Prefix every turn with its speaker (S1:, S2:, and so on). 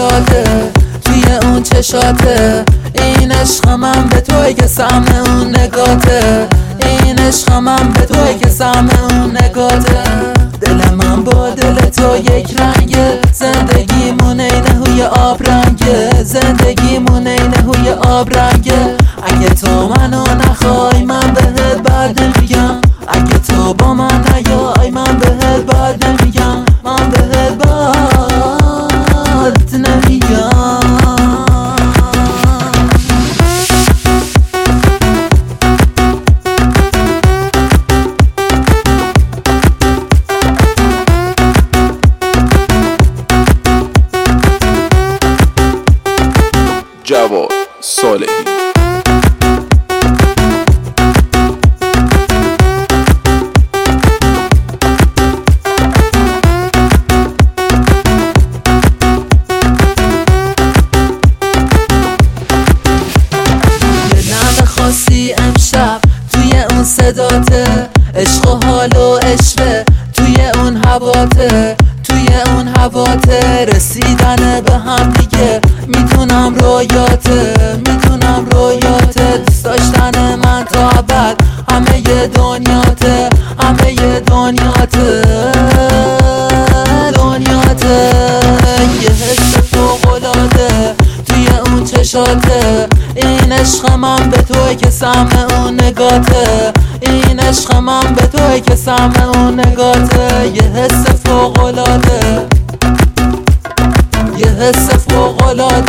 S1: فوق‌العاده توی اون چشاته. این عشق من به توی که سهم اون نگاته. این عشق من به توی که سهم اون نگاته. دل من با دل تو یک رنگه، زندگیمون اینه هوی آب رنگه. زندگیمون اینه هوی آب رنگه. اگه تو منو نخوای من بهت بد نمیگم. اگه تو با من نیای من بهت بد نمیگم. من بهت بد نمیگم.
S2: جواد صالحی.
S1: خاصی امشب توی اون صداته. عشق و حال و عشقه توی اون هواته. توی اون هواته رسیدن به هم دیگه. میدونم رویاته، میدونم رویاته. دوست داشتن من تا ابد همه دنیاته. همه دنیاته دنیاته. یه حس فوق‌العاده توی اون چشاته. این عشق من به توی که سهم اون نگاته. این عشق من به توی که سهم اون نگاته. یه حس فوق‌العاده، یه حس فوق‌العاده.